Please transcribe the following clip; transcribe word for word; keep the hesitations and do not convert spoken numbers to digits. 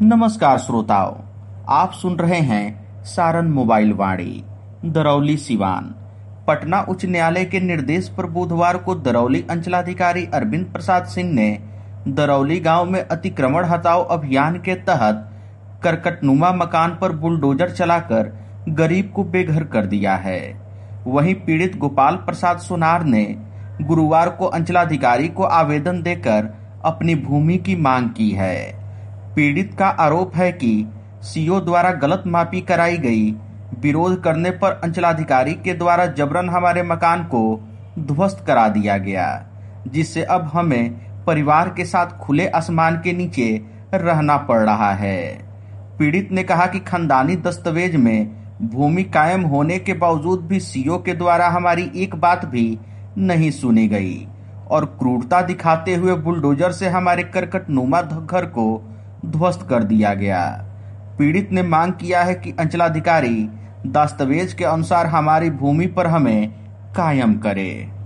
नमस्कार श्रोताओं, आप सुन रहे हैं सारण मोबाइल वाणी। दरौली सिवान। पटना उच्च न्यायालय के निर्देश पर बुधवार को दरौली अंचलाधिकारी अरविंद प्रसाद सिंह ने दरौली गांव में अतिक्रमण हटाओ अभियान के तहत करकटनुमा मकान पर बुलडोजर चलाकर गरीब को बेघर कर दिया है। वहीं पीड़ित गोपाल प्रसाद सोनार ने गुरुवार को अंचलाधिकारी को आवेदन देकर अपनी भूमि की मांग की है। पीड़ित का आरोप है कि सीओ द्वारा गलत मापी कराई गई। विरोध करने पर अंचलाधिकारी के द्वारा जबरन हमारे मकान को ध्वस्त करा दिया गया, जिससे अब हमें परिवार के साथ खुले आसमान के नीचे रहना पड़ रहा है। पीड़ित ने कहा कि खानदानी दस्तावेज में भूमि कायम होने के बावजूद भी सीओ के द्वारा हमारी एक बात भी नहीं सुनी गई और क्रूरता दिखाते हुए बुलडोजर से हमारे करकटनुमा घर को ध्वस्त कर दिया गया। पीड़ित ने मांग किया है कि अंचलाधिकारी दस्तावेज के अनुसार हमारी भूमि पर हमें कायम करे।